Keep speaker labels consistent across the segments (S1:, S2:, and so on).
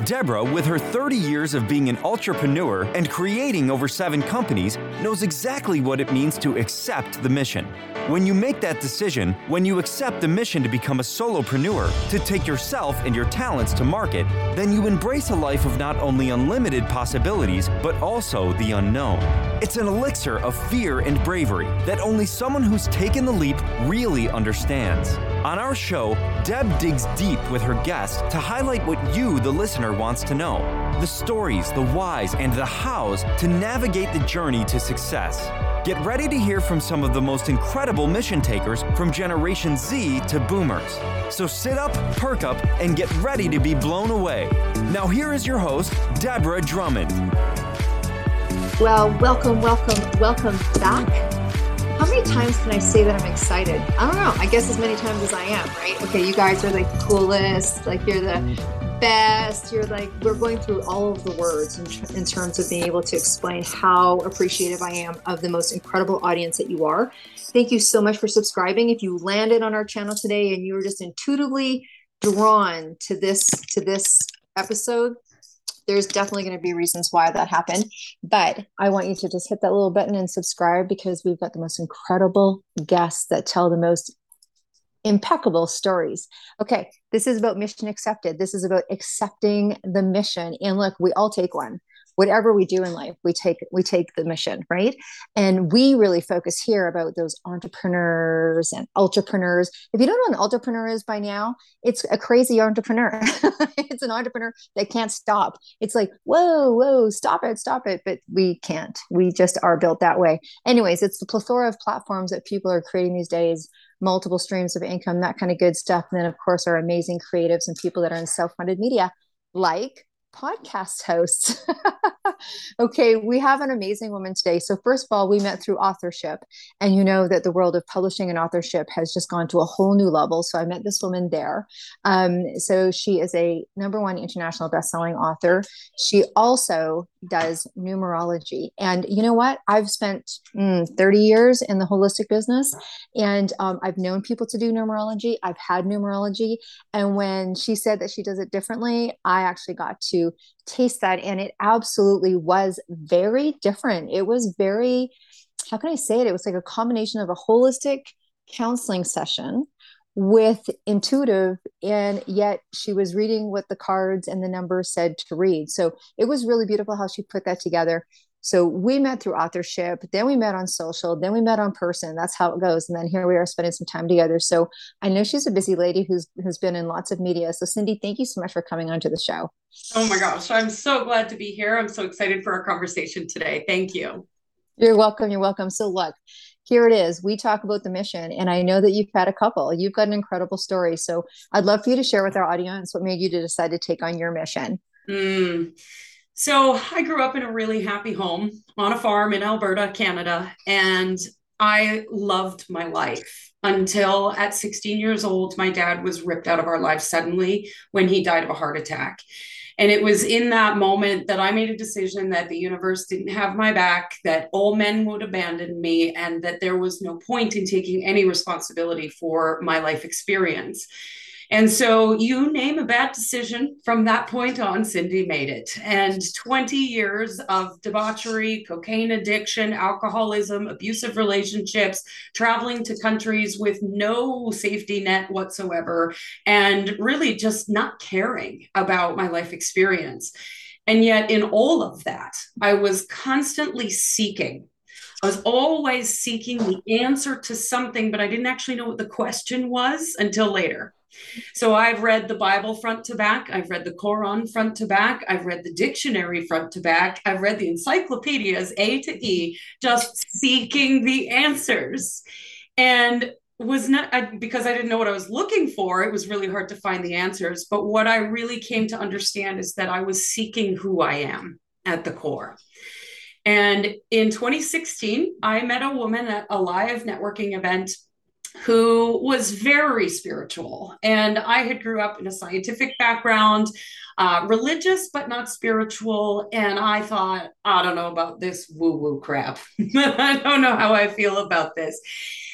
S1: Deborah, with her 30 years of being an entrepreneur and creating over 7 companies, knows exactly what it means to accept the mission. When you make that decision, when you accept the mission to become a solopreneur, to take yourself and your talents to market, then you embrace a life of not only unlimited possibilities, but also the unknown. It's an elixir of fear and bravery that only someone who's taken the leap really understands. On our show, Deb digs deep with her guests to highlight what you, the listener, wants to know. The stories, the whys, and the hows to navigate the journey to success. Get ready to hear from some of the most incredible mission takers from Generation Z to Boomers. So sit up, perk up, and get ready to be blown away. Now here is your host, Deborah Drummond.
S2: Well, welcome back. How many times can I say that I'm excited? I don't know. I guess as many times as I am, right? Okay, you guys are like the coolest, like you're the best. You're like, we're going through all of the words in terms of being able to explain how appreciative I am of the most incredible audience that you are. Thank you so much for subscribing. If you landed on our channel today and you were just intuitively drawn to this episode, there's definitely going to be reasons why that happened. But I want you to just hit that little button and subscribe, because we've got the most incredible guests that tell the most impeccable stories. Okay, this is about mission accepted. This is about accepting the mission. And look, we all take one. Whatever we do in life, we take the mission, right? And we really focus here about those entrepreneurs and ultrapreneurs. If you don't know what an entrepreneur is by now, it's a crazy entrepreneur. It's an entrepreneur that can't stop. It's like, whoa, stop it. But we can't. We just are built that way. Anyways, it's the plethora of platforms that people are creating these days, multiple streams of income, that kind of good stuff. And then, of course, our amazing creatives and people that are in self-funded media, like podcast hosts. Okay, we have an amazing woman today. So first of all, we met through authorship, and you know that the world of publishing and authorship has just gone to a whole new level. So I met this woman there. So she is a #1 international bestselling author. She also does numerology. And you know what? I've spent 30 years in the holistic business, and I've known people to do numerology. I've had numerology. And when she said that she does it differently, I actually got to taste that, and it absolutely was very different. It was very, how can I say it? It was like a combination of a holistic counseling session with intuitive, and yet she was reading what the cards and the numbers said to read. So it was really beautiful how she put that together. So we met through authorship, then we met on social, then we met on person. That's how it goes. And then here we are spending some time together. So I know she's a busy lady who's been in lots of media. So Cindy, thank you so much for coming onto the show.
S3: Oh my gosh, I'm so glad to be here. I'm so excited for our conversation today. Thank you.
S2: You're welcome. So look, here it is. We talk about the mission, and I know that you've had a couple. You've got an incredible story. So I'd love for you to share with our audience what made you to decide to take on your mission.
S3: So I grew up in a really happy home on a farm in Alberta, Canada, and I loved my life until at 16 years old, my dad was ripped out of our life suddenly when he died of a heart attack. And it was in that moment that I made a decision that the universe didn't have my back, that all men would abandon me, and that there was no point in taking any responsibility for my life experience. And so you name a bad decision, from that point on, Cindy made it. And 20 years of debauchery, cocaine addiction, alcoholism, abusive relationships, traveling to countries with no safety net whatsoever, and really just not caring about my life experience. And yet in all of that, I was constantly seeking. I was always seeking the answer to something, but I didn't actually know what the question was until later. So I've read the Bible front to back. I've read the Quran front to back. I've read the dictionary front to back. I've read the encyclopedias A to E, just seeking the answers. And was not, because I didn't know what I was looking for, it was really hard to find the answers. But what I really came to understand is that I was seeking who I am at the core. And in 2016, I met a woman at a live networking event who was very spiritual. And I had grew up in a scientific background, religious, but not spiritual. And I thought, I don't know about this woo-woo crap. I don't know how I feel about this.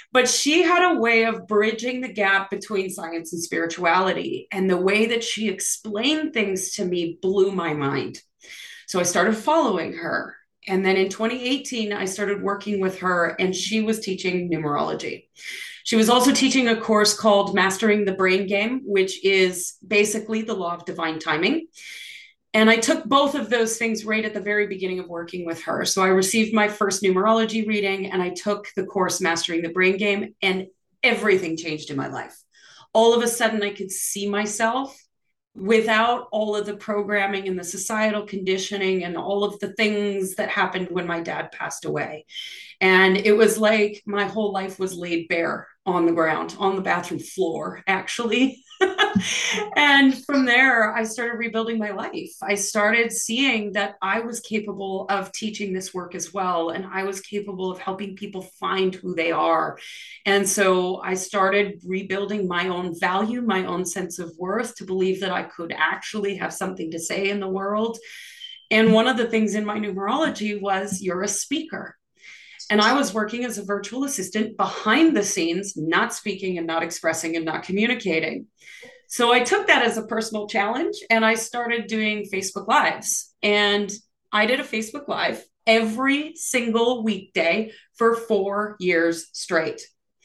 S3: But she had a way of bridging the gap between science and spirituality. And the way that she explained things to me blew my mind. So I started following her. And then in 2018, I started working with her, and she was teaching numerology. She was also teaching a course called Mastering the Brain Game, which is basically the law of divine timing. And I took both of those things right at the very beginning of working with her. So I received my first numerology reading, and I took the course Mastering the Brain Game, and everything changed in my life. All of a sudden, I could see myself without all of the programming and the societal conditioning and all of the things that happened when my dad passed away. And it was like my whole life was laid bare on the ground, on the bathroom floor, actually. And from there, I started rebuilding my life. I started seeing that I was capable of teaching this work as well. And I was capable of helping people find who they are. And so I started rebuilding my own value, my own sense of worth, to believe that I could actually have something to say in the world. And one of the things in my numerology was, you're a speaker. And I was working as a virtual assistant behind the scenes, not speaking and not expressing and not communicating. So I took that as a personal challenge, and I started doing Facebook Lives. And I did a Facebook Live every single weekday for 4 years straight.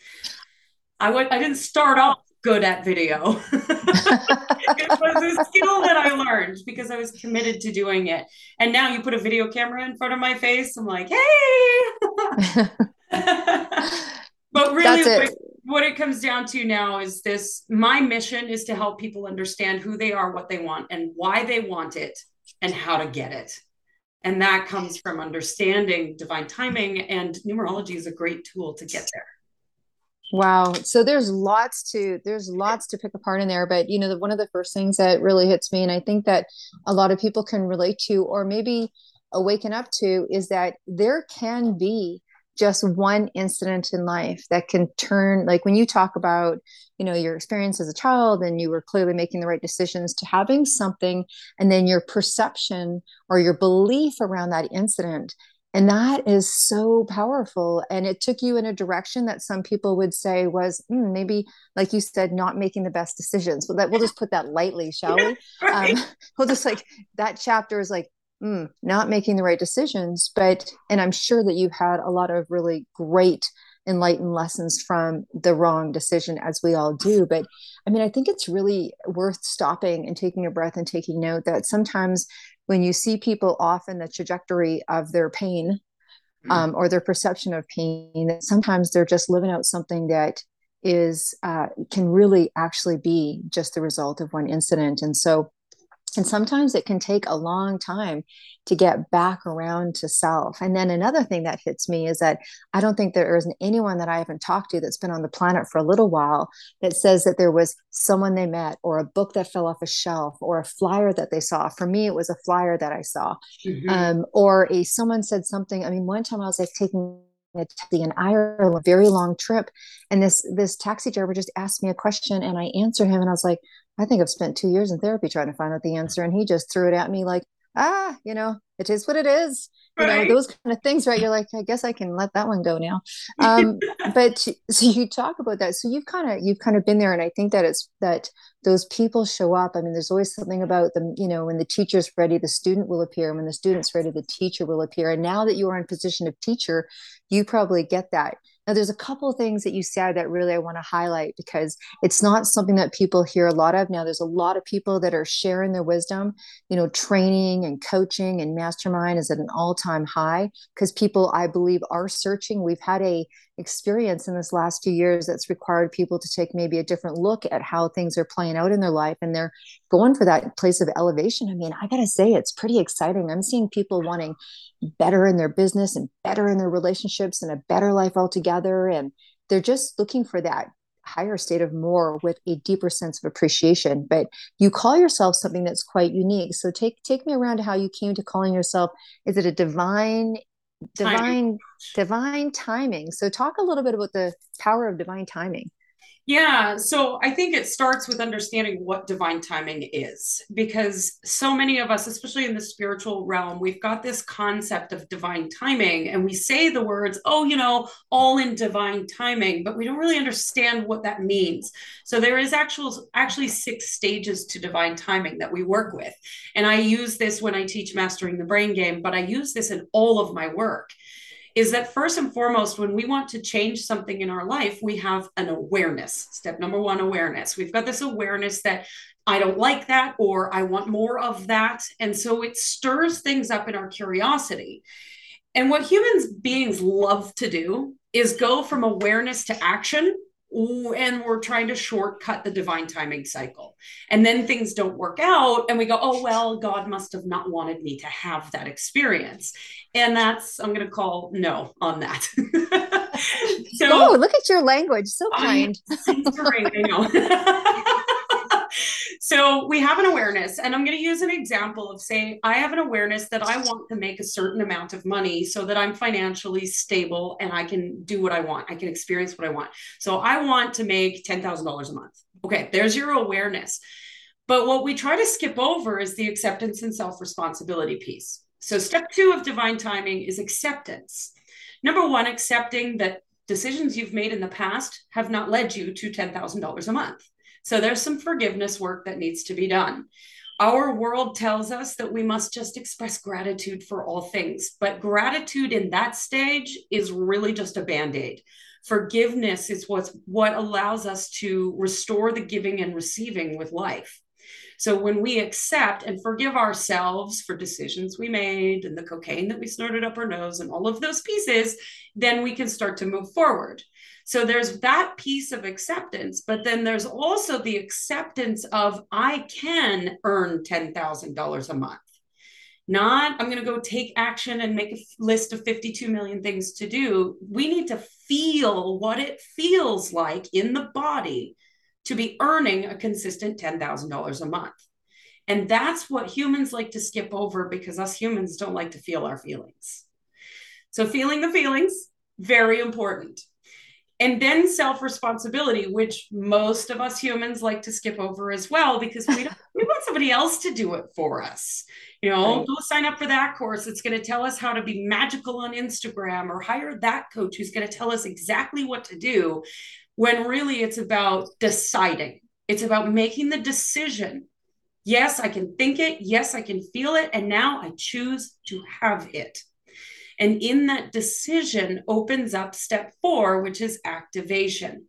S3: I didn't start off good at video. It was a skill that I learned because I was committed to doing it. And now you put a video camera in front of my face, I'm like, hey. But really, what it comes down to now is this: my mission is to help people understand who they are, what they want, and why they want it, and how to get it. And that comes from understanding divine timing, and numerology is a great tool to get there.
S4: Wow. So there's lots to pick apart in there, but one of the first things that really hits me, and I think that a lot of people can relate to, or maybe awaken up to, is that there can be just one incident in life that can turn, like when you talk about, your experience as a child, and you were clearly making the right decisions, to having something, and then your perception or your belief around that incident. And that is so powerful. And it took you in a direction that some people would say was maybe, like you said, not making the best decisions. But we'll just put that lightly, shall we?
S3: Right.
S4: We'll just, like, that chapter is like, not making the right decisions. And I'm sure that you've had a lot of really great enlightened lessons from the wrong decision, as we all do. But I mean, I think it's really worth stopping and taking a breath and taking note that sometimes when you see people off in the trajectory of their pain, or their perception of pain, that sometimes they're just living out something that is can really actually be just the result of one incident. And sometimes it can take a long time to get back around to self. And then another thing that hits me is that I don't think there isn't anyone that I haven't talked to that's been on the planet for a little while that says that there was someone they met, or a book that fell off a shelf, or a flyer that they saw. For me, it was a flyer that I saw, or someone said something. I mean, one time I was like taking a taxi in Ireland, a very long trip, and this taxi driver just asked me a question, and I answered him, and I was like, I think I've spent 2 years in therapy trying to find out the answer. And he just threw it at me like, it is what it is.
S3: Right.
S4: Those kind of things, right? You're like, I guess I can let that one go now. But so you talk about that. So you've kind of been there. And I think that it's that those people show up. I mean, there's always something about them, when the teacher's ready, the student will appear. And when the student's ready, the teacher will appear. And now that you are in position of teacher, you probably get that. Now, there's a couple of things that you said that really I want to highlight, because it's not something that people hear a lot of. Now, there's a lot of people that are sharing their wisdom. Training and coaching and mastermind is at an all-time high, because people, I believe, are searching. We've had a experience in this last few years that's required people to take maybe a different look at how things are playing out in their life, and they're going for that place of elevation. I mean, I gotta say, it's pretty exciting. I'm seeing people wanting better in their business and better in their relationships and a better life altogether, and they're just looking for that higher state of more with a deeper sense of appreciation. But you call yourself something that's quite unique. So take me around to how you came to calling yourself. Is it a divine timing? So talk a little bit about the power of divine timing.
S3: Yeah, so I think it starts with understanding what divine timing is, because so many of us, especially in the spiritual realm, we've got this concept of divine timing, and we say the words, oh, all in divine timing, but we don't really understand what that means. So there is actually 6 stages to divine timing that we work with. And I use this when I teach Mastering the Brain Game, but I use this in all of my work. Is that first and foremost, when we want to change something in our life, we have an awareness. Step number one, awareness. We've got this awareness that I don't like that, or I want more of that. And so it stirs things up in our curiosity. And what humans beings love to do is go from awareness to action. And we're trying to shortcut the divine timing cycle. And then things don't work out. And we go, oh, well, God must have not wanted me to have that experience. And I'm going to call no on that.
S4: So, oh, look at your language. So kind.
S3: I know. So we have an awareness, and I'm going to use an example of saying I have an awareness that I want to make a certain amount of money so that I'm financially stable and I can do what I want. I can experience what I want. So I want to make $10,000 a month. Okay, there's your awareness. But what we try to skip over is the acceptance and self-responsibility piece. So step 2 of divine timing is acceptance. Number 1, accepting that decisions you've made in the past have not led you to $10,000 a month. So there's some forgiveness work that needs to be done. Our world tells us that we must just express gratitude for all things, but gratitude in that stage is really just a Band-Aid. Forgiveness is what allows us to restore the giving and receiving with life. So when we accept and forgive ourselves for decisions we made and the cocaine that we snorted up our nose and all of those pieces, then we can start to move forward. So there's that piece of acceptance, but then there's also the acceptance of I can earn $10,000 a month. Not I'm going to go take action and make a list of 52 million things to do. We need to feel what it feels like in the body to be earning a consistent $10,000 a month. And that's what humans like to skip over, because us humans don't like to feel our feelings. So feeling the feelings, very important. And then self-responsibility, which most of us humans like to skip over as well, because we want somebody else to do it for us. Right. Go sign up for that course. It's going to tell us how to be magical on Instagram, or hire that coach who's going to tell us exactly what to do, when really it's about deciding. It's about making the decision. Yes, I can think it. Yes, I can feel it. And now I choose to have it. And in that decision opens up step 4, which is activation.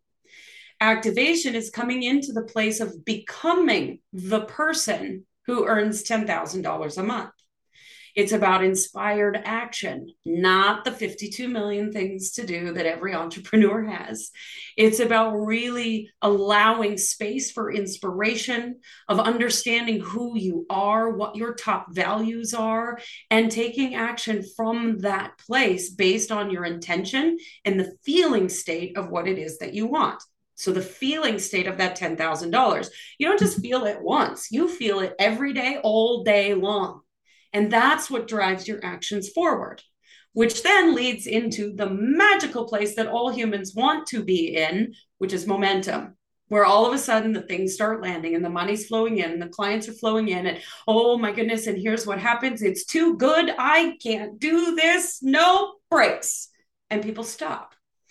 S3: Activation is coming into the place of becoming the person who earns $10,000 a month. It's about inspired action, not the 52 million things to do that every entrepreneur has. It's about really allowing space for inspiration, of understanding who you are, what your top values are, and taking action from that place based on your intention and the feeling state of what it is that you want. So the feeling state of that $10,000, you don't just feel it once, you feel it every day, all day long. And that's what drives your actions forward, which then leads into the magical place that all humans want to be in, which is momentum, where all of a sudden the things start landing and the money's flowing in and the clients are flowing in, and oh my goodness, and here's what happens. It's too good. I can't do this. No breaks. And people stop.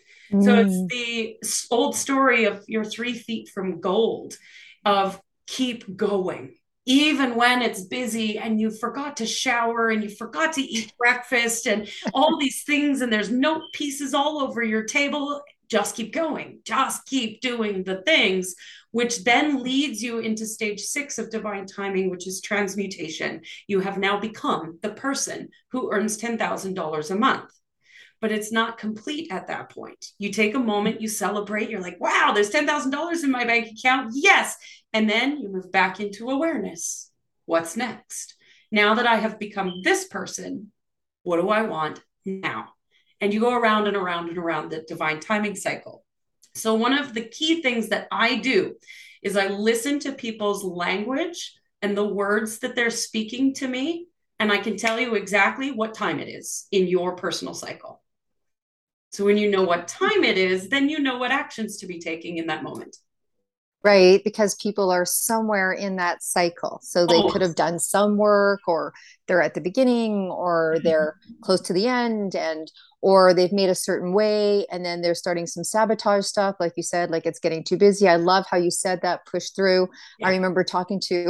S3: So it's the old story of you're 3 feet from gold, of keep going. Even when it's busy and you forgot to shower and you forgot to eat breakfast and all these things, and there's note pieces all over your table, just keep going. Just keep doing the things, which then leads you into stage 6 of divine timing, which is transmutation. You have now become the person who earns $10,000 a month. But it's not complete at that point. You take a moment, you celebrate, you're like, wow, there's $10,000 in my bank account. Yes. And then you move back into awareness. What's next? Now that I have become this person, what do I want now? And you go around and around and around the divine timing cycle. So one of the key things that I do is I listen to people's language and the words that they're speaking to me, and I can tell you exactly what time it is in your personal cycle. So when you know what time it is, then you know what actions to be taking in that moment.
S4: Right, because people are somewhere in that cycle. So they could have done some work, or they're at the beginning, or they're close to the end, and or they've made a certain way, and then they're starting some sabotage stuff, like you said, like it's getting too busy. I love how you said that, push through.
S3: Yeah.
S4: I remember talking to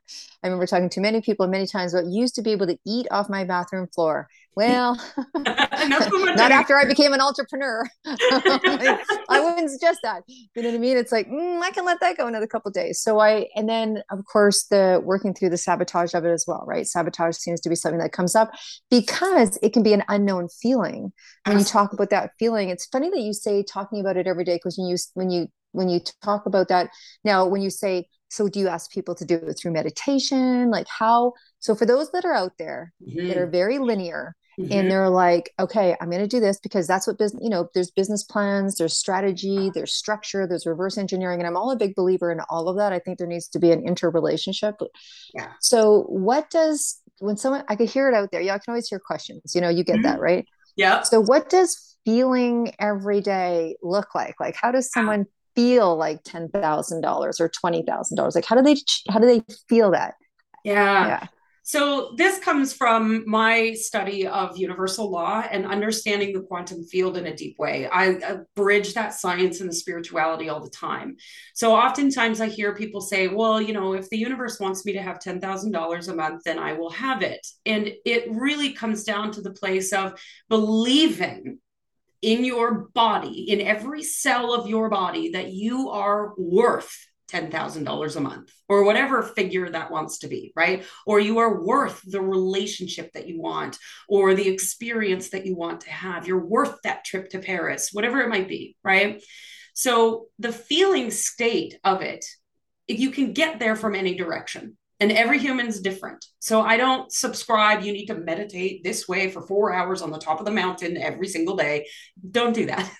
S4: many people many times about used to be able to eat off my bathroom floor. Well, not after I became an entrepreneur. Like, I wouldn't suggest that. You know what I mean? It's like, I can let that go another couple of days. And then of course the working through the sabotage of it as well, right? Sabotage seems to be something that comes up because it can be an unknown feeling. When you talk about that feeling, it's funny that you say talking about it every day, because when you talk about that now, when you say, so do you ask people to do it through meditation? Like how? So for those that are out there that are very linear, and they're like, okay, I'm going to do this because that's what business, there's business plans, there's strategy, there's structure, there's reverse engineering. And I'm all a big believer in all of that. I think there needs to be an interrelationship.
S3: Yeah.
S4: So when someone, I could hear it out there. Yeah, I can always hear questions, you get that, right?
S3: Yeah.
S4: So what does feeling every day look like? Like, how does someone feel like $10,000 or $20,000? Like, how do they feel that?
S3: Yeah. So this comes from my study of universal law and understanding the quantum field in a deep way. I bridge that science and the spirituality all the time. So oftentimes I hear people say, well, if the universe wants me to have $10,000 a month, then I will have it. And it really comes down to the place of believing in your body, in every cell of your body, that you are worth $10,000 a month, or whatever figure that wants to be, right? Or you are worth the relationship that you want, or the experience that you want to have. You're worth that trip to Paris, whatever it might be, right? So the feeling state of it, you can get there from any direction. And every human's different. So I don't subscribe, you need to meditate this way for 4 hours on the top of the mountain every single day. Don't do that.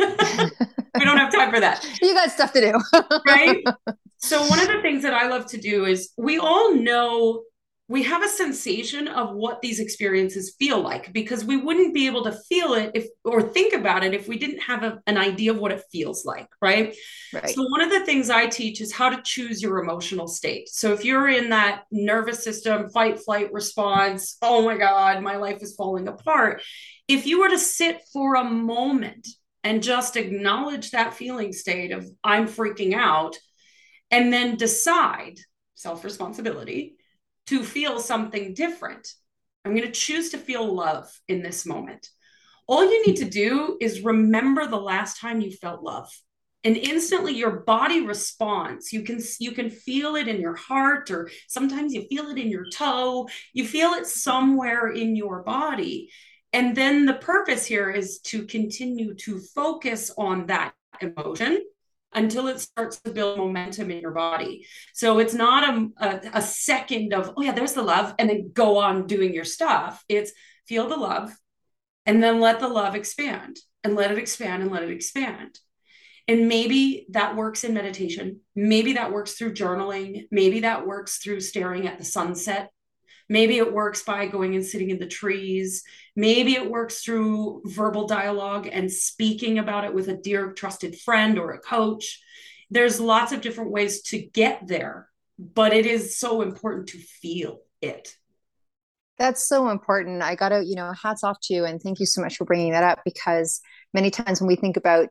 S3: We don't have time for that.
S4: You got stuff to do.
S3: Right? So one of the things that I love to do is, we all know, we have a sensation of what these experiences feel like, because we wouldn't be able to feel it or think about it if we didn't have an idea of what it feels like, right? So one of the things I teach is how to choose your emotional state. So if you're in that nervous system, fight, flight response, oh my God, my life is falling apart. If you were to sit for a moment and just acknowledge that feeling state of I'm freaking out, and then decide, self-responsibility, to feel something different. I'm going to choose to feel love in this moment. All you need to do is remember the last time you felt love, and instantly your body responds. You can feel it in your heart, or sometimes you feel it in your toe. You feel it somewhere in your body. And then the purpose here is to continue to focus on that emotion until it starts to build momentum in your body. So it's not a second of, oh yeah, there's the love, and then go on doing your stuff. It's feel the love, and then let the love expand, and let it expand, and let it expand. And maybe that works in meditation. Maybe that works through journaling. Maybe that works through staring at the sunset. Maybe it works by going and sitting in the trees. Maybe it works through verbal dialogue and speaking about it with a dear trusted friend or a coach. There's lots of different ways to get there, but it is so important to feel it.
S4: That's so important. I got to, hats off to you. And thank you so much for bringing that up, because many times when we think about,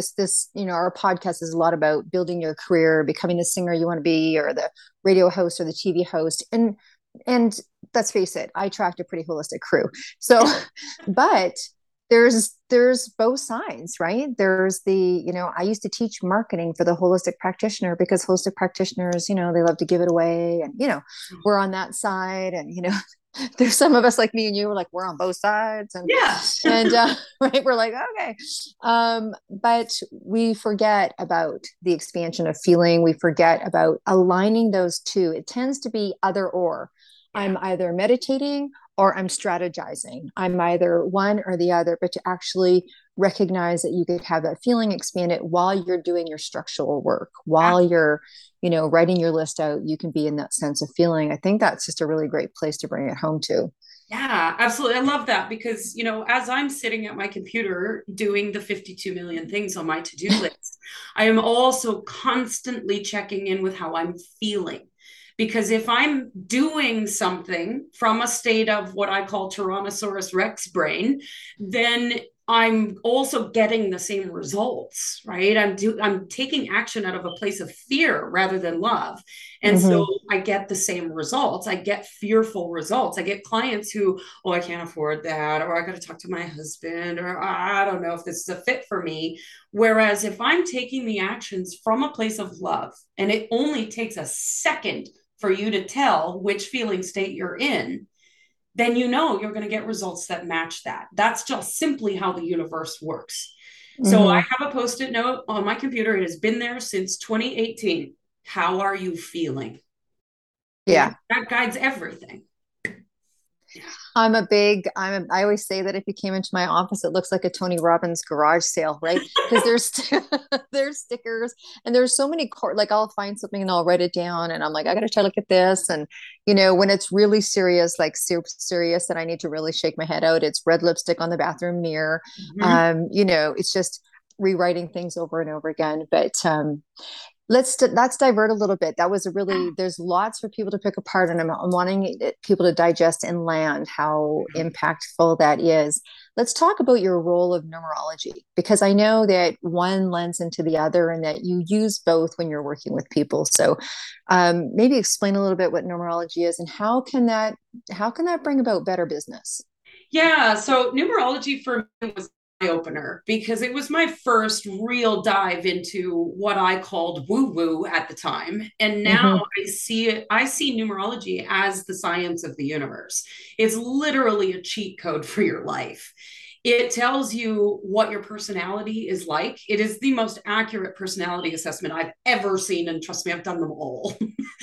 S4: our podcast is a lot about building your career, becoming the singer you want to be, or the radio host or the TV host. And let's face it, I attract a pretty holistic crew. So, but there's both sides, right? There's I used to teach marketing for the holistic practitioner, because holistic practitioners, they love to give it away, and, we're on that side, and, there's some of us like me and you, we're on both sides, and right, we're like, okay, but we forget about the expansion of feeling. We forget about aligning those two. It tends to be either or. I'm either meditating or I'm strategizing. I'm either one or the other, but to actually recognize that you could have that feeling expanded while you're doing your structural work, while you're, writing your list out, you can be in that sense of feeling. I think that's just a really great place to bring it home to.
S3: Yeah, absolutely. I love that because, as I'm sitting at my computer doing the 52 million things on my to-do list, I am also constantly checking in with how I'm feeling. Because if I'm doing something from a state of what I call Tyrannosaurus Rex brain, then I'm also getting the same results, right? I'm taking action out of a place of fear rather than love. And so
S4: Mm-hmm.
S3: I get the same results. I get fearful results. I get clients who, oh, I can't afford that, or I got to talk to my husband, or I don't know if this is a fit for me. Whereas if I'm taking the actions from a place of love, and it only takes a second for you to tell which feeling state you're in, then you're going to get results that match that. That's just simply how the universe works. So I
S4: Mm-hmm.
S3: have a post-it note on my computer. It has been there since 2018. How are you feeling? And
S4: Yeah.
S3: that guides everything. Yeah.
S4: I always say that if you came into my office, it looks like a Tony Robbins garage sale, right? Because there's stickers and there's so many like I'll find something and I'll write it down and I'm like, I got to try to look at this. And, when it's really serious, like super serious that I need to really shake my head out, it's red lipstick on the bathroom mirror.
S3: Mm-hmm.
S4: It's just rewriting things over and over again. But, let's divert a little bit. That was there's lots for people to pick apart, and I'm wanting people to digest and land how impactful that is. Let's talk about your role of numerology, because I know that one lends into the other and that you use both when you're working with people. So maybe explain a little bit what numerology is and how can that bring about better business?
S3: Yeah. So numerology for me was eye opener because it was my first real dive into what I called woo woo at the time. And now
S4: Mm-hmm.
S3: I see numerology as the science of the universe. It's literally a cheat code for your life. It tells you what your personality is like. It is the most accurate personality assessment I've ever seen. And trust me, I've done them all.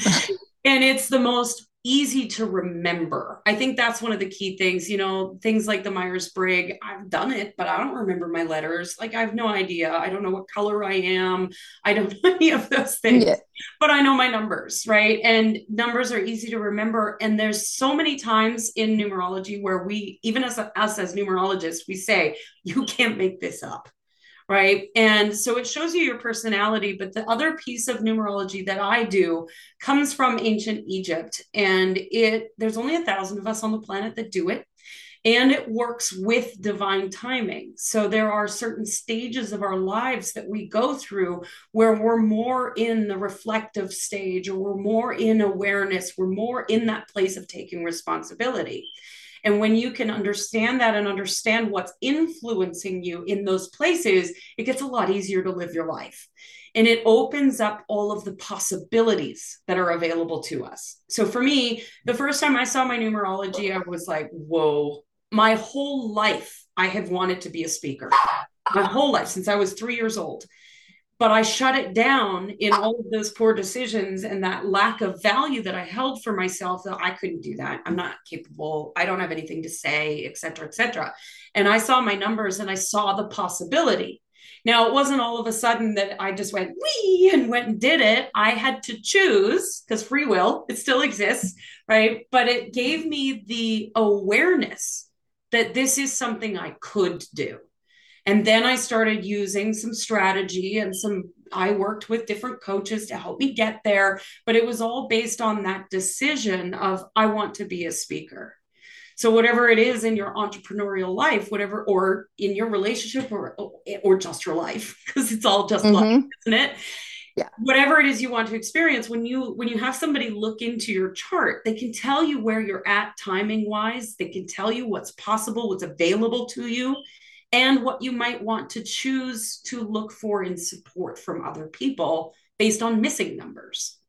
S3: And it's the most easy to remember. I think that's one of the key things, things like the Myers-Briggs. I've done it, but I don't remember my letters. Like I have no idea. I don't know what color I am. I don't know any of those things.
S4: Yeah.
S3: But I know my numbers, right? And numbers are easy to remember. And there's so many times in numerology where we, even as us as numerologists, we say, you can't make this up, right? And so it shows you your personality. But the other piece of numerology that I do comes from ancient Egypt, and there's only 1,000 of us on the planet that do it. And it works with divine timing. So there are certain stages of our lives that we go through where we're more in the reflective stage, or we're more in awareness, we're more in that place of taking responsibility. And when you can understand that and understand what's influencing you in those places, it gets a lot easier to live your life. And it opens up all of the possibilities that are available to us. So for me, the first time I saw my numerology, I was like, whoa, my whole life, I have wanted to be a speaker. My whole life, since I was 3 years old. But I shut it down in all of those poor decisions and that lack of value that I held for myself, that I couldn't do that. I'm not capable. I don't have anything to say, et cetera, et cetera. And I saw my numbers and I saw the possibility. Now, it wasn't all of a sudden that I just went, wee, and went and did it. I had to choose, because free will, it still exists, right? But it gave me the awareness that this is something I could do. And then I started using some strategy and I worked with different coaches to help me get there. But it was all based on that decision of, I want to be a speaker. So whatever it is in your entrepreneurial life, whatever, or in your relationship, or just your life, because it's all just life,
S4: Mm-hmm.
S3: isn't it?
S4: Yeah.
S3: Whatever it is you want to experience, when you have somebody look into your chart, they can tell you where you're at timing wise. They can tell you what's possible, what's available to you, and what you might want to choose to look for in support from other people based on missing numbers.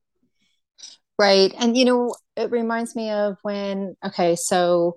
S4: Right. And it reminds me of so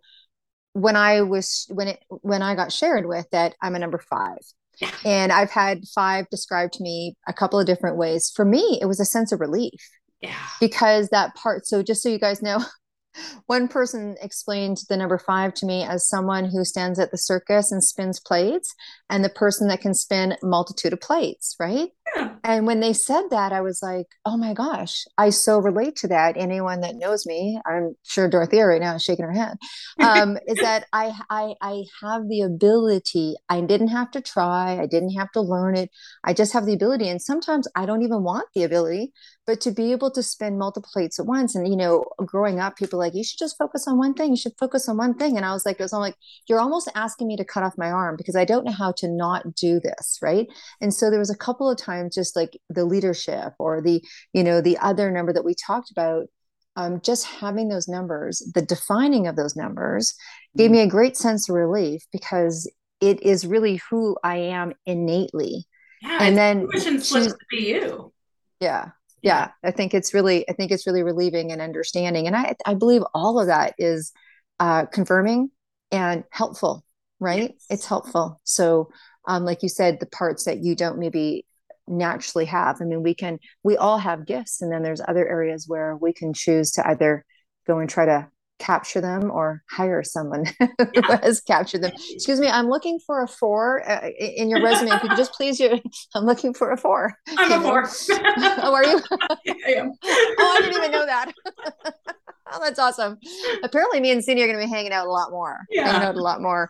S4: when I got shared with that I'm a number 5.
S3: Yeah.
S4: And I've had 5 described to me a couple of different ways. For me, it was a sense of relief
S3: Yeah.
S4: because that part, so just so you guys know, one person explained the number 5 to me as someone who stands at the circus and spins plates, and the person that can spin a multitude of plates, right?
S3: Yeah.
S4: And when they said that, I was like, oh my gosh, I so relate to that. Anyone that knows me, I'm sure Dorothea right now is shaking her head, is that I have the ability. I didn't have to try. I didn't have to learn it. I just have the ability. And sometimes I don't even want the ability, but to be able to spin multiple plates at once. And, growing up, people are like, you should just focus on one thing. You should focus on one thing. And I was like, you're almost asking me to cut off my arm because I don't know how to not do this. Right. And so there was a couple of times, just like the leadership or the other number that we talked about, just having those numbers, the defining of those numbers gave me a great sense of relief because it is really who I am innately.
S3: Yeah,
S4: And
S3: it's
S4: then
S3: permission slip to be you.
S4: yeah,
S3: Yeah.
S4: yeah, I think it's really relieving and understanding. And I believe all of that is confirming and helpful, right? It's
S3: Yes.
S4: helpful. So, like you said, the parts that you don't maybe naturally have. I mean, we all have gifts, and then there's other areas where we can choose to either go and try to capture them or hire someone who
S3: Yeah.
S4: has captured them. Excuse me, I'm looking for a four in your resume. If you could just please I'm looking for a four,
S3: I'm
S4: you
S3: a
S4: know.
S3: four.
S4: Oh, are you?
S3: I am.
S4: Oh, I didn't even know that. Oh, that's awesome. Apparently, me and Cindy are going to be hanging out a lot more. Hanging
S3: Yeah.
S4: out a lot more.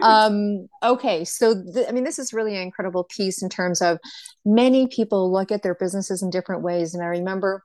S4: Okay, so I mean, this is really an incredible piece in terms of many people look at their businesses in different ways. And I remember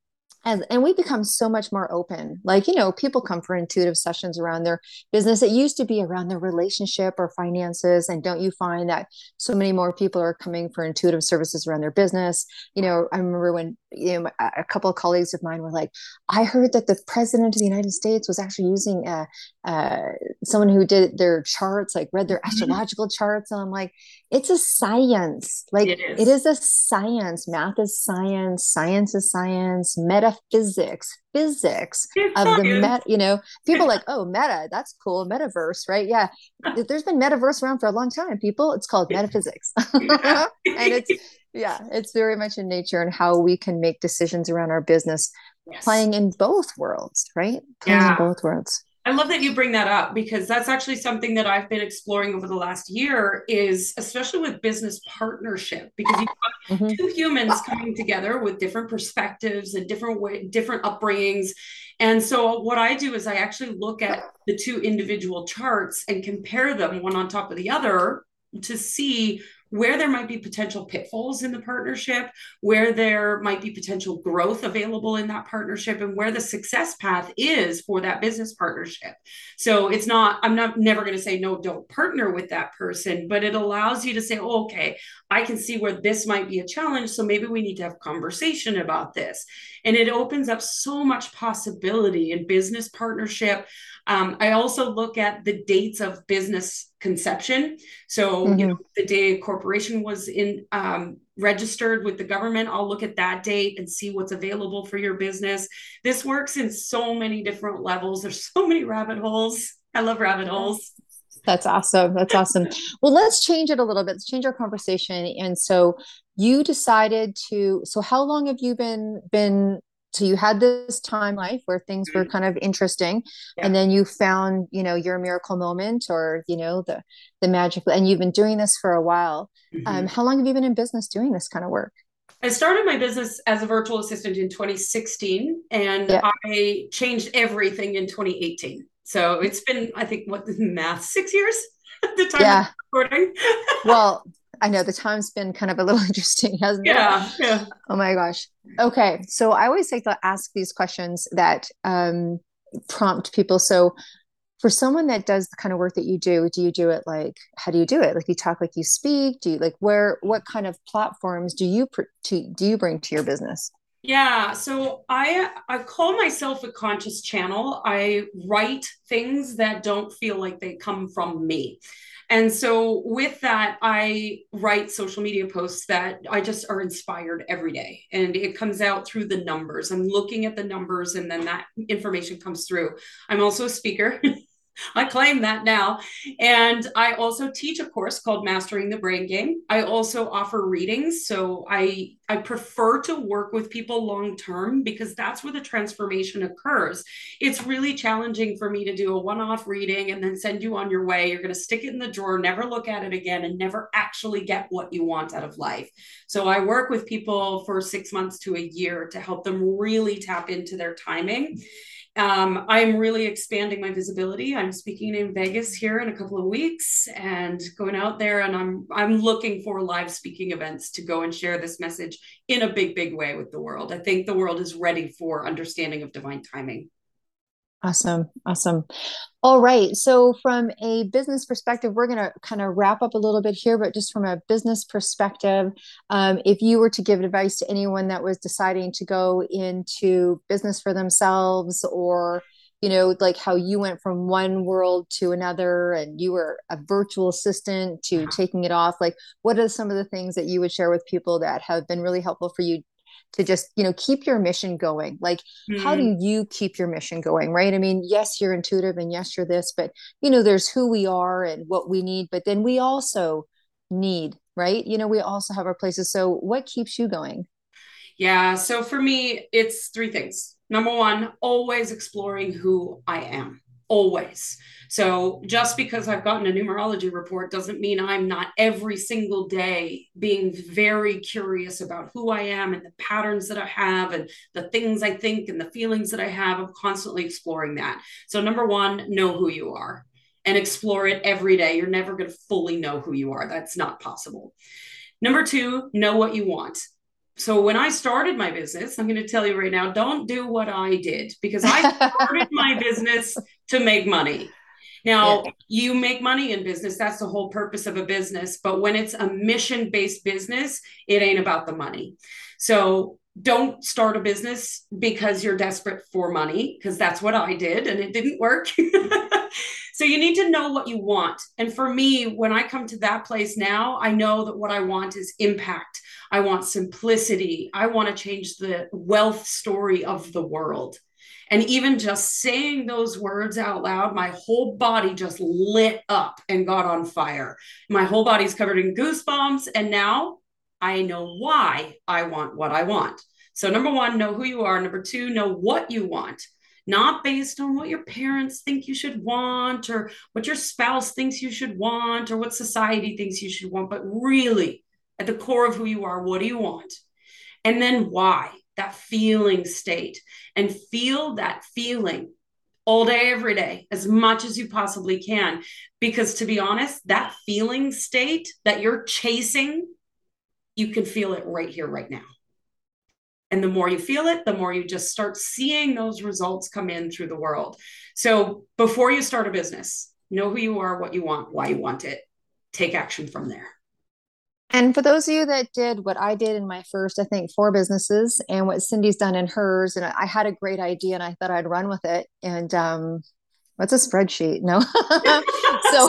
S4: and we become so much more open. Like, people come for intuitive sessions around their business. It used to be around their relationship or finances. And don't you find that so many more people are coming for intuitive services around their business? I remember when, a couple of colleagues of mine were like, I heard that the president of the United States was actually using uh, someone who did their charts, like read their
S3: Mhm.
S4: astrological charts. And I'm like, it's a science. Like
S3: It
S4: it
S3: is.
S4: is a science. Math is science. Science is science. Metaphysics, physics
S3: It's
S4: of the
S3: science.
S4: people like, oh, meta, that's cool. Metaverse, right? Yeah. There's been metaverse around for a long time, people. It's called metaphysics.
S3: Yeah.
S4: And it's very much in nature and how we can make decisions around our business
S3: Yes.
S4: playing in both worlds, right? Playing in
S3: Yeah.
S4: both worlds.
S3: I love that you bring that up because that's actually something that I've been exploring over the last year is especially with business partnership because you've got
S4: Mhm.
S3: two humans coming together with different perspectives and different upbringings. And so what I do is I actually look at the two individual charts and compare them one on top of the other to see where there might be potential pitfalls in the partnership, where there might be potential growth available in that partnership, and where the success path is for that business partnership. So it's not, I'm not never going to say, no, don't partner with that person, but it allows you to say, oh, okay, I can see where this might be a challenge. So maybe we need to have a conversation about this. And it opens up so much possibility in business partnership. I also look at the dates of business conception. So,
S4: Mhm.
S3: the day a corporation was in registered with the government, I'll look at that date and see what's available for your business. This works in so many different levels. There's so many rabbit holes. I love rabbit holes.
S4: That's awesome. That's awesome. Well, let's change it a little bit. Let's change our conversation. And so you decided to, so how long have you so you had this time life where things were kind of interesting, and
S3: Yeah.
S4: then you found, your miracle moment or, the magic, and you've been doing this for a while.
S3: Mhm.
S4: How long have you been in business doing this kind of work?
S3: I started my business as a virtual assistant in 2016, and
S4: Yeah.
S3: I changed everything in 2018. So it's been, I think, what the math, 6 years at the time of
S4: Yeah.
S3: the recording.
S4: Well, I know the time's been kind of a little interesting, hasn't it?
S3: Yeah, yeah.
S4: Oh my gosh. Okay. So I always like to ask these questions that prompt people. So for someone that does the kind of work that do you do it like, how do you do it? Like you talk like you speak? Do you like what kind of platforms do you bring to your business?
S3: Yeah, so I call myself a conscious channel. I write things that don't feel like they come from me. And so with that, I write social media posts that I just are inspired every day. And it comes out through the numbers. I'm looking at the numbers and then that information comes through. I'm also a speaker. I claim that now. And I also teach a course called Mastering the Brain Game. I also offer readings. So I prefer to work with people long term because that's where the transformation occurs. It's really challenging for me to do a one off reading and then send you on your way. You're going to stick it in the drawer, never look at it again, and never actually get what you want out of life. So I work with people for 6 months to a year to help them really tap into their timing. I'm really expanding my visibility. I'm speaking in Vegas here in a couple of weeks and going out there, and I'm looking for live speaking events to go and share this message in a big way with the world. I think the world is ready for understanding of divine timing.
S4: Awesome. Awesome. All right. So, from a business perspective, we're going to kind of wrap up a little bit here, but just from a business perspective, if you were to give advice to anyone that was deciding to go into business for themselves, or, like how you went from one world to another and you were a virtual assistant to taking it off, like what are some of the things that you would share with people that have been really helpful for you to just keep your mission going? Like, how do you keep your mission going, right? I mean, yes, you're intuitive and yes, you're this, but there's who we are and what we need, but then we also need, right? We also have our places. So what keeps you going?
S3: Yeah. So for me, it's three things. Number one, always exploring who I am. Always. So just because I've gotten a numerology report doesn't mean I'm not every single day being very curious about who I am and the patterns that I have and the things I think and the feelings that I have. I'm constantly exploring that. So number one, know who you are and explore it every day. You're never going to fully know who you are. That's not possible. Number two, know what you want. So when I started my business, I'm going to tell you right now, don't do what I did, because I started my business to make money. Now, yeah, you make money in business. That's the whole purpose of a business. But when it's a mission-based business, it ain't about the money. So don't start a business because you're desperate for money, because that's what I did and it didn't work. So you need to know what you want. And for me, when I come to that place now, I know that what I want is impact. I want simplicity. I want to change the wealth story of the world. And even just saying those words out loud, my whole body just lit up and got on fire. My whole body's covered in goosebumps. And now I know why I want what I want. So number one, know who you are. Number two, know what you want. Not based on what your parents think you should want or what your spouse thinks you should want or what society thinks you should want, but really at the core of who you are, what do you want? And then why? That feeling state, and feel that feeling all day, every day, as much as you possibly can. Because to be honest, that feeling state that you're chasing, you can feel it right here, right now. And the more you feel it, the more you just start seeing those results come in through the world. So before you start a business, know who you are, what you want, why you want it. Take action from there.
S4: And for those of you that did what I did in my first, I think, 4 businesses, and what Cindy's done in hers, and I had a great idea and I thought I'd run with it. And what's a spreadsheet? No. So,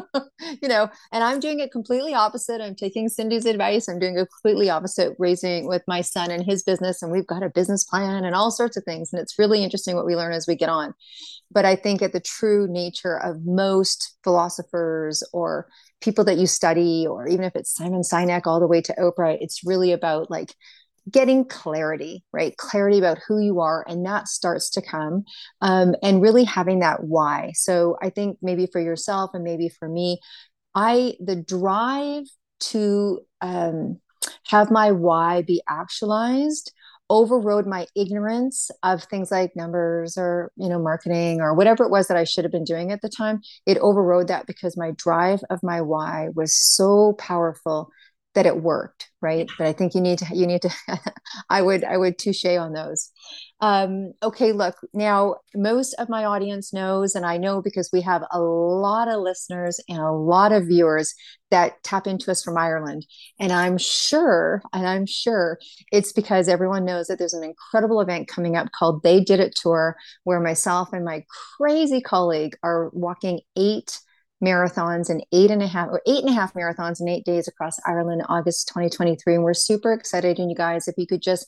S4: and I'm doing it completely opposite. I'm taking Cindy's advice. I'm doing a completely opposite, raising with my son and his business. And we've got a business plan and all sorts of things. And it's really interesting what we learn as we get on. But I think at the true nature of most philosophers or people that you study, or even if it's Simon Sinek all the way to Oprah, it's really about like getting clarity, right? Clarity about who you are. And that starts to come, and really having that why. So I think maybe for yourself and maybe for me, the drive to have my why be actualized overrode my ignorance of things like numbers or marketing or whatever it was that I should have been doing at the time. It overrode that because my drive of my why was so powerful that it worked, right? But I think you need to I would touche on those. Okay, look, now most of my audience knows, and I know because we have a lot of listeners and a lot of viewers that tap into us from Ireland. And I'm sure it's because everyone knows that there's an incredible event coming up called They Did It Tour, where myself and my crazy colleague are walking 8 marathons and 8.5 marathons in 8 days across Ireland, August 2023. And we're super excited. And you guys, if you could just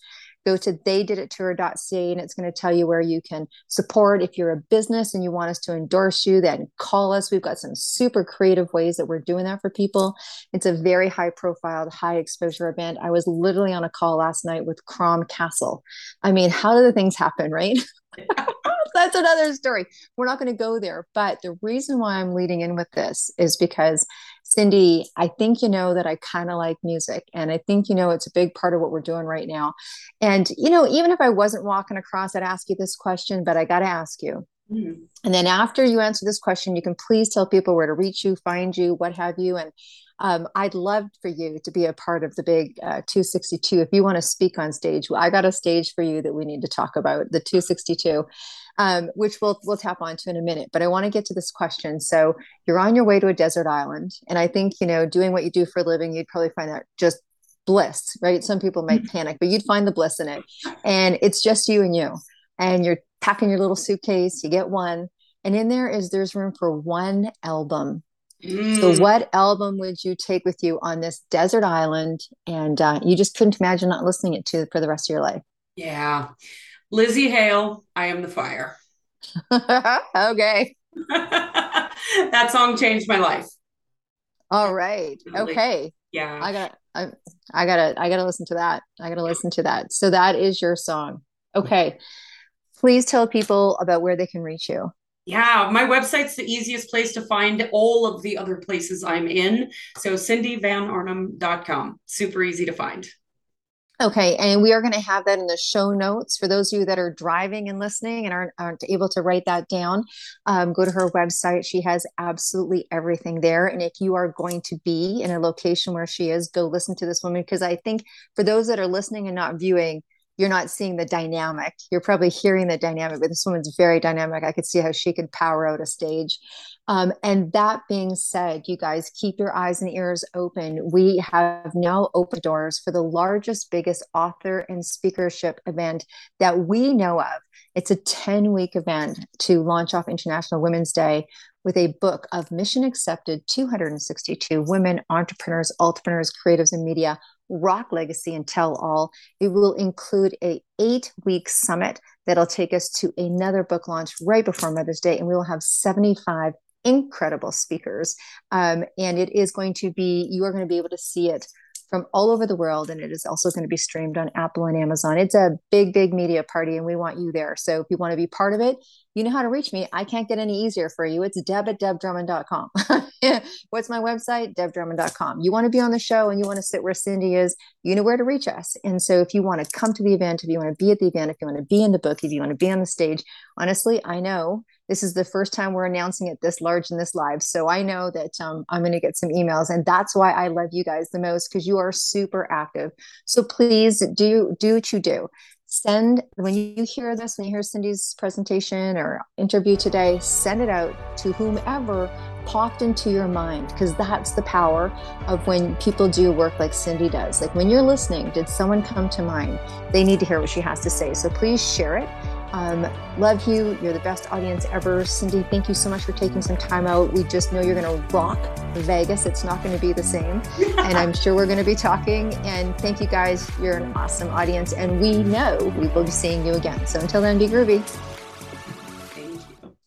S4: go to theydidittour.ca, and it's going to tell you where you can support. If you're a business and you want us to endorse you, then call us. We've got some super creative ways that we're doing that for people. It's a very high profile, high exposure event. I was literally on a call last night with Crom Castle. I mean, how do the things happen, right? That's another story. We're not going to go there. But the reason why I'm leading in with this is because, Cindy, I think you know that I kind of like music. And I think, you know, it's a big part of what we're doing right now. And, you know, even if I wasn't walking across, I'd ask you this question, but I got to ask you. Mm-hmm. And then after you answer this question, you can please tell people where to reach you, find you, what have you. And I'd love for you to be a part of the big 262. If you want to speak on stage, I got a stage for you that we need to talk about, the 262, which we'll tap onto in a minute. But I want to get to this question. So you're on your way to a desert island. And I think, you know, doing what you do for a living, you'd probably find that just bliss, right? Some people might panic, but you'd find the bliss in it. And it's just you and you. And you're packing your little suitcase, you get one. And in there's room for one album. So what album would you take with you on this desert island? And you just couldn't imagine not listening it to for the rest of your life.
S3: Yeah. Lzzy Hale, I Am the Fire.
S4: Okay.
S3: That song changed my life.
S4: All right. Okay.
S3: Yeah.
S4: I gotta listen to that. I gotta listen to that. So that is your song. Okay. Please tell people about where they can reach you.
S3: Yeah, my website's the easiest place to find all of the other places I'm in. So cindyvanarnhem.com. Super easy to find.
S4: Okay. And we are going to have that in the show notes for those of you that are driving and listening and aren't able to write that down. Go to her website. She has absolutely everything there. And if you are going to be in a location where she is, go listen to this woman, because I think for those that are listening and not viewing, you're not seeing the dynamic. You're probably hearing the dynamic, but this woman's very dynamic. I could see how she could power out a stage. And that being said, you guys keep your eyes and ears open. We have now opened doors for the largest, biggest author and speakership event that we know of. It's a 10-week event to launch off International Women's Day with a book of mission accepted 262 women, entrepreneurs, creatives in media, rock legacy and tell all. It will include a 8-week summit that'll take us to another book launch right before Mother's Day. And we will have 75 incredible speakers. And it is going to be, you are going to be able to see it from all over the world. And it is also going to be streamed on Apple and Amazon. It's a big, big media party and we want you there. So if you want to be part of it, you know how to reach me. I can't get any easier for you. It's deb@debdrummond.com. What's my website? debdrummond.com. You want to be on the show and you want to sit where Cindy is, you know where to reach us. And so if you want to come to the event, if you want to be at the event, if you want to be in the book, if you want to be on the stage, honestly, I know this is the first time we're announcing it this large and this live. So I know that I'm going to get some emails, and that's why I love you guys the most, because you are super active. So please do what you do. Send, when you hear this, when you hear Cindy's presentation or interview today, send it out to whomever popped into your mind, because that's the power of when people do work like Cindy does. Like when you're listening, did someone come to mind? They need to hear what she has to say. So please share it. Love you. You're the best audience ever. Cindy, thank you so much for taking some time out. We just know you're going to rock Vegas. It's not going to be the same. And I'm sure we're going to be talking. And thank you guys. You're an awesome audience. And we know we will be seeing you again. So until then, be groovy.